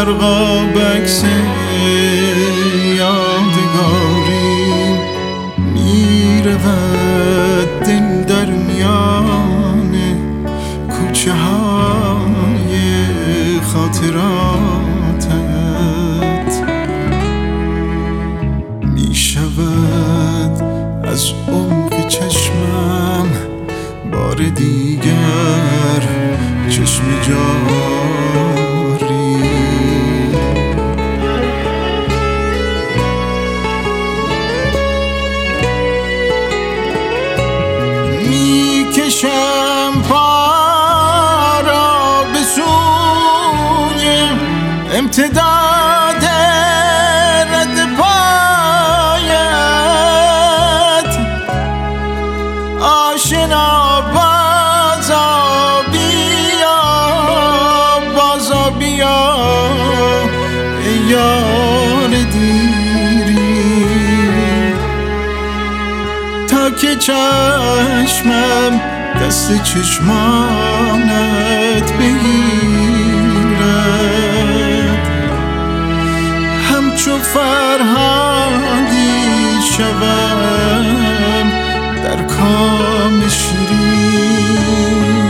برق عکس یادگاری میرود دل در میان کوچه های خاطراتت، میشود از عمق چشمم بار دیگر چشم جاری. میکشم پا را به سوی امتداد رد پایت، آشنا بازا بیا، بازا بیا ای یار دیری، تا که چشمم دست چشمانت بگیرد، همچو فرهادی شوم در کام شیرین.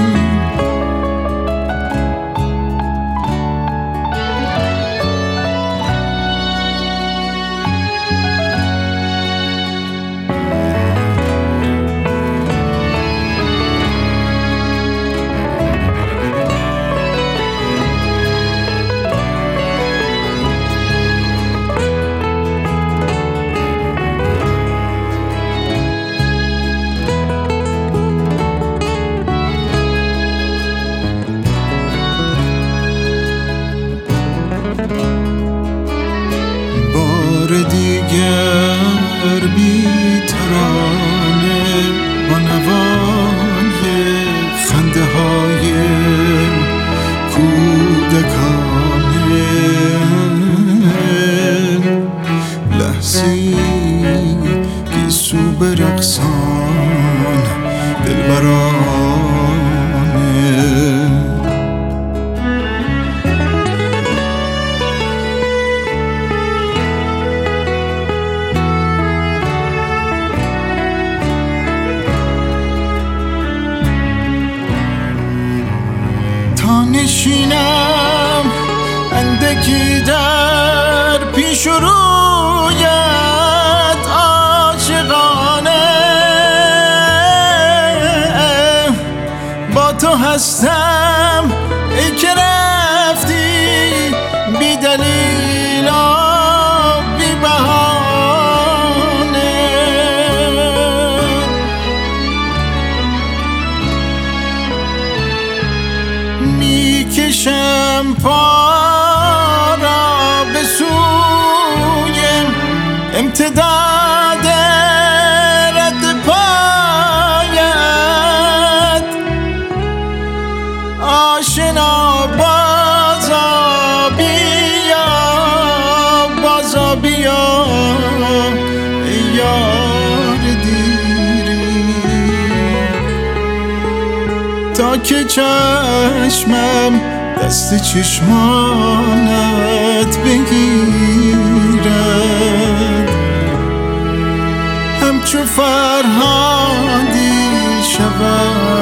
دیگر بی ترانه با نوای خنده های کودکانه، لحظی گیسو برقصان دلبرانه، نشینم اندکی در پیش رویت عاشقانه، با تو هستم ای که رفتی بی دلیل و بی بهانه، میکشم پا را به سوی امتداد رد پایت، آشنا بازا بیا، بازا بیا ای یار دیری، تا که چشمم دست چشمانت بگیرد، همچو فرهادی شود